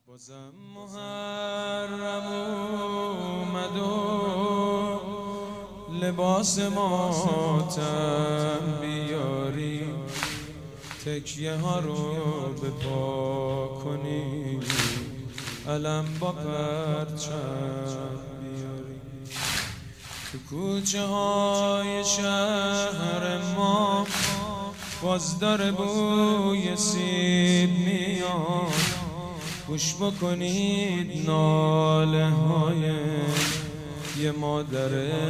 بازم محرم اومد و لباس ماتم بیاری، تکیه ها رو به پا کنی، علم با پرچم بیاری. تو کوچه های شهر ما باز داره بوی سیب میاد، گوش بکنید ناله های یه مادر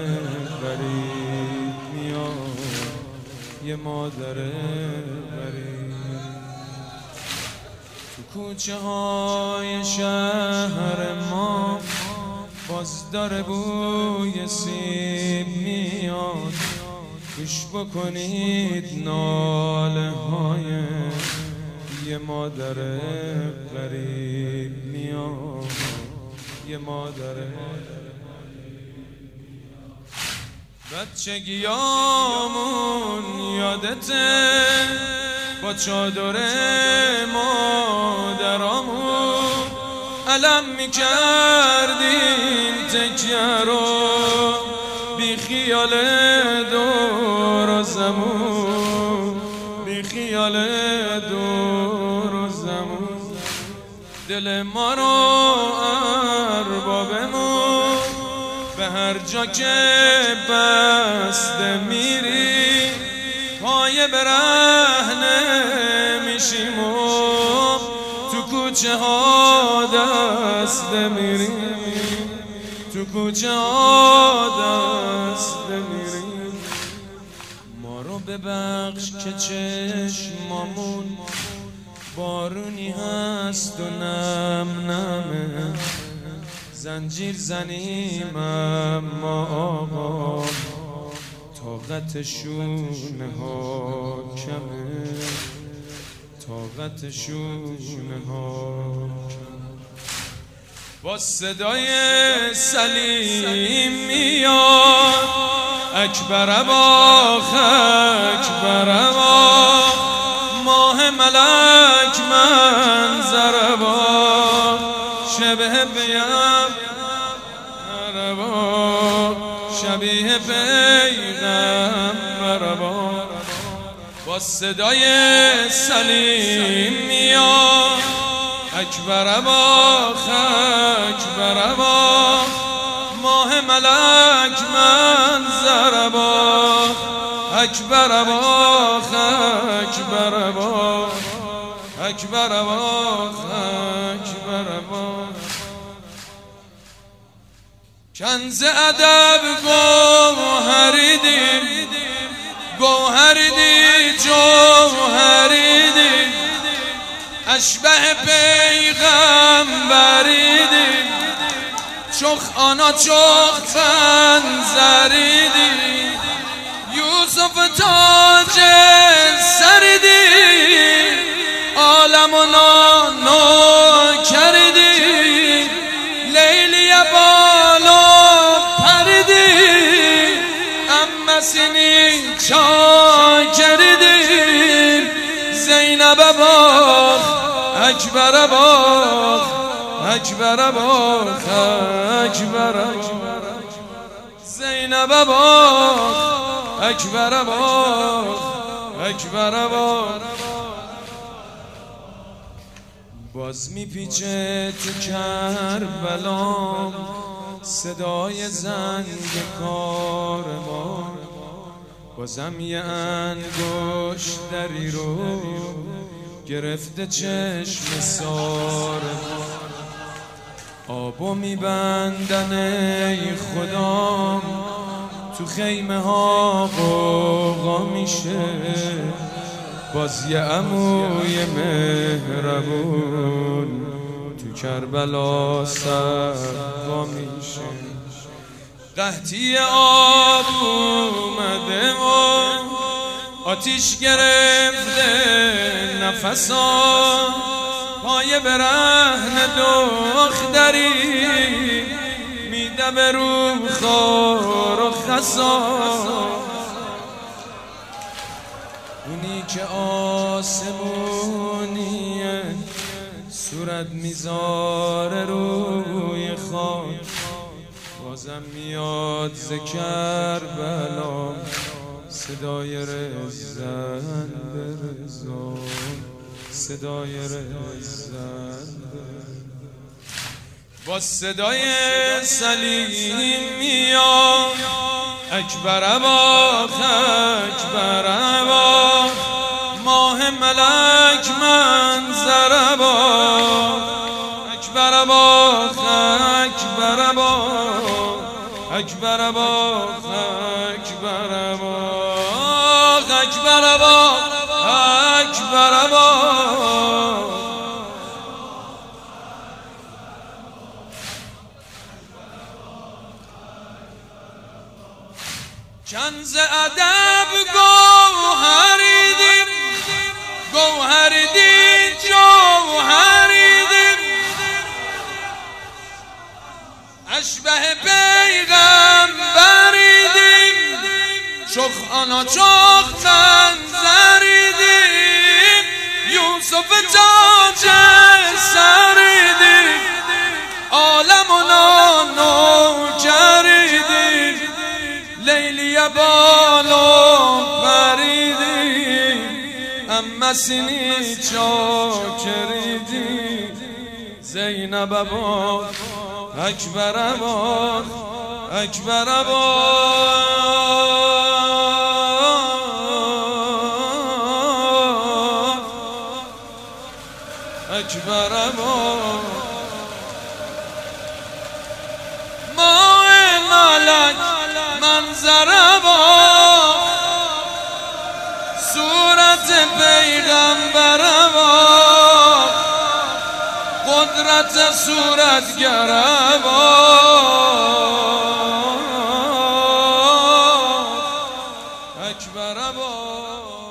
غریب میاد، یه مادر غریب. تو کوچه های شهر ما باز داره بوی سیب میاد، گوش بکنید ناله های یه مادر غریب میاد، یه مادر بچگیامون یادته، با چادر مادرامون علم میکردیم تکیه رو، بی خیال دور و زمون، بی خیال دور و زمون. دل ما رو اربابمون به هر جا که بسته میری، پای برهنه میشیم و تو کوچه ها دسته میریم، تو کوچه ها دسته میریم. ما رو ببخش که چشمامون بارونی هست و نم نمه، زنجیر زنیم اما آقا طاقتشون ها کمه، طاقتشون ها کمه. با صدای سلیم میاد اکبر اباخ، اکبر اباخ، ماه ملک منظر اباخ، شبه بیم اباخ، شبیه پیغمبر اباخ. با صدای سلیم میاد اکبر اباخ، اکبر اباخ، ماه ملک منظر اباخ، اکبر اباخ، اکبر اباخ، اکبر اباخ، اکبر اباخ. کنز ادب گوهری دید، گوهری دید، جوهری دید، اشبه پیغمبری دید، چخ آنا چخ خنزری دید، یوسف تاج سری دید، عالم و نوکری دید، لیلی بالا پری دید، امسینی چاکری دید، زینب باخ، اکبر باخ، اکبر باخ، اکبر باخ، زینب باخ، اکبر باخ، اکبر باخ. باز میپیچه تو کربلا صدای زنگ کاروان، بازم یه انگشت دری رو گرفته چشم سارمان، آبو میبندن ای خدام، تو خیمه ها غوغا میشه، باز یه عموی مهربون تو کربلا سروا میشه. قحطی آب اومده و آتیش گرفته نفسا، پای برهنه دختری میده به رو خار و خسا، اونی که آسمونیه صورت میذاره روی خاک، بازم میاد ز کربلا صدای رزن به رضا، صدای رزن با صدای سلیم میاد اکبر ابا اکبر ابا، ماه ملک منظر ابا اکبر ابا اکبر ابا اکبر ابا اکبر ابا اکبر ابا اکبر ابا. کنز ادب گوهریدیم گوهریدیم جوهریدیم، اشبه پیغمبریدیم، چخ آنا چخ منظریدیم، یوسف تاج سریدیم، عالمنا نوکریدیم، لیلی بالا پریدیم، اما سینی چاکریدیم، زینب ابا اکبر ابا اکبر ابا اکبر ابا. ماه ملک منظر ابا، صورت پیغمبر ابا، قدرت صورتگر ابا اکبر ابا.